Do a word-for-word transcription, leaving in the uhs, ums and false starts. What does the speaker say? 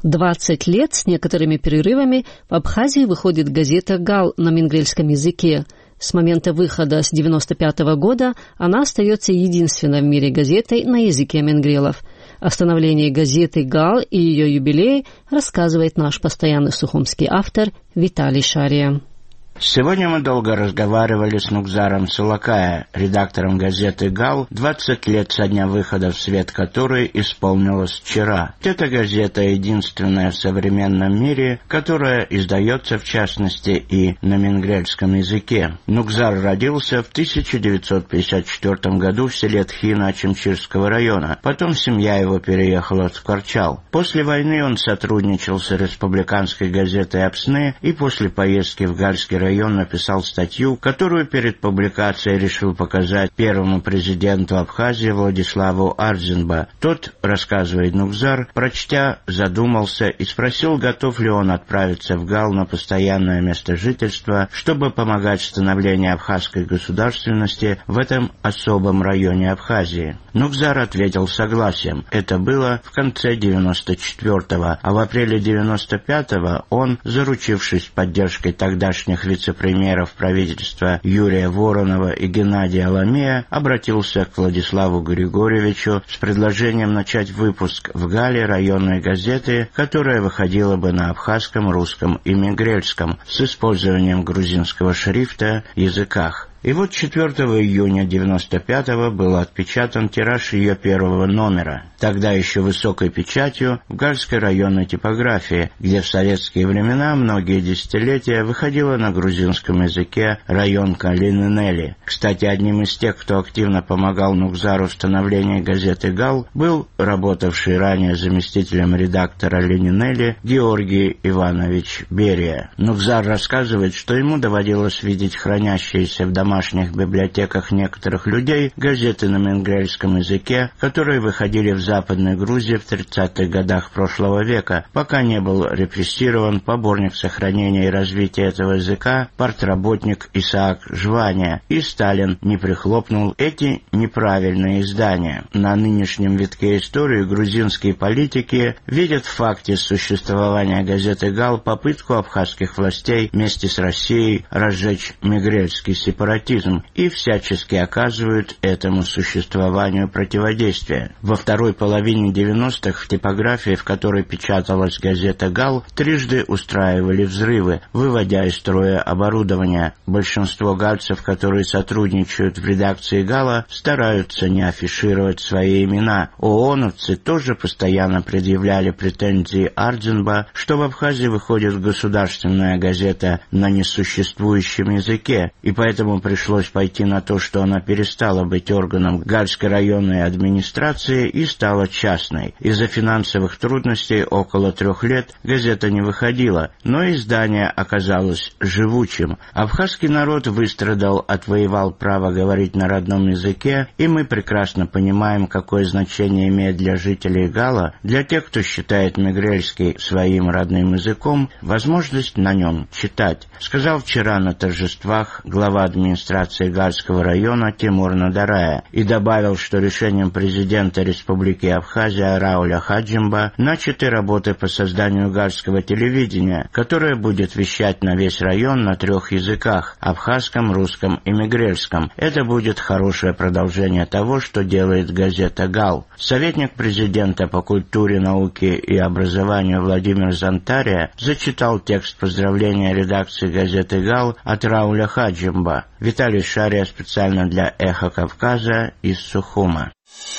двадцать лет с некоторыми перерывами в Абхазии выходит газета «Гал» на мингрельском языке. С момента выхода с девяносто пятого года она остается единственной в мире газетой на языке мингрелов. О становлении газеты «Гал» и ее юбилее рассказывает наш постоянный сухумский автор Виталий Шария. Сегодня мы долго разговаривали с Нугзаром Сылакая, редактором газеты «Гал», двадцать лет со дня выхода в свет которой исполнилось вчера. Эта газета единственная в современном мире, которая издается в частности и на мингрельском языке. Нугзар родился в тысяча девятьсот пятьдесят четвёртом году в селе Тхина Ачимчирского района. Потом семья его переехала в Кварчал. После войны он сотрудничал с республиканской газетой «Апсны» и после поездки в Гальский район район написал статью, которую перед публикацией решил показать первому президенту Абхазии Владиславу Ардзинба. Тот, рассказывает Нугзар, прочтя, задумался и спросил, готов ли он отправиться в Гал на постоянное место жительства, чтобы помогать становлению абхазской государственности в этом особом районе Абхазии. Нугзар ответил согласием. Это было в конце девяносто четвёртого, а в апреле девяносто пятого он, заручившись поддержкой тогдашних вице-премьеров правительства Юрия Воронова и Геннадия Ламея, обратился к Владиславу Григорьевичу с предложением начать выпуск в Гале районной газеты, которая выходила бы на абхазском, русском и мингрельском с использованием грузинского шрифта языках. И вот четвёртого июня девяносто пятого был отпечатан тираж ее первого номера, тогда еще высокой печатью в Гальской районной типографии, где в советские времена многие десятилетия выходила на грузинском языке районка Лининели. Кстати, одним из тех, кто активно помогал Нугзару в становлении газеты «Гал», был работавший ранее заместителем редактора Лининели Георгий Иванович Берия. Нугзар рассказывает, что ему доводилось видеть хранящиеся в домашних В домашних библиотеках некоторых людей газеты на мингрельском языке, которые выходили в Западной Грузии в тридцатых годах прошлого века, пока не был репрессирован поборник сохранения и развития этого языка, партработник Исаак Жвания, и Сталин не прихлопнул эти неправильные издания. На нынешнем витке истории грузинские политики видят в факте существования газеты «Гал» попытку абхазских властей вместе с Россией разжечь мигрельский сепаратизм и всячески оказывают этому существованию противодействие. Во второй половине девяностых в типографии, в которой печаталась газета «Гал», трижды устраивали взрывы, выводя из строя оборудование. Большинство гальцев, которые сотрудничают в редакции «Гала», стараются не афишировать свои имена. ООНовцы тоже постоянно предъявляли претензии Ардзинба, что в Абхазии выходит государственная газета на несуществующем языке, и поэтому пришлось пойти на то, что она перестала быть органом Гальской районной администрации и стала частной. Из-за финансовых трудностей около трех лет газета не выходила, но издание оказалось живучим. Абхазский народ выстрадал, отвоевал право говорить на родном языке, и мы прекрасно понимаем, какое значение имеет для жителей Гала, для тех, кто считает мигрельский своим родным языком, возможность на нем читать, сказал вчера на торжествах глава администрации администрации Гальского района Тимур Надарая, и добавил, что решением президента Республики Абхазия Рауля Хаджимба начаты работы по созданию гальского телевидения, которое будет вещать на весь район на трех языках – абхазском, русском и мигрельском. Это будет хорошее продолжение того, что делает газета «Гал». Советник президента по культуре, науке и образованию Владимир Зантария зачитал текст поздравления редакции газеты «Гал» от Рауля Хаджимба. Виталий Шария специально для «Эхо Кавказа» из Сухума.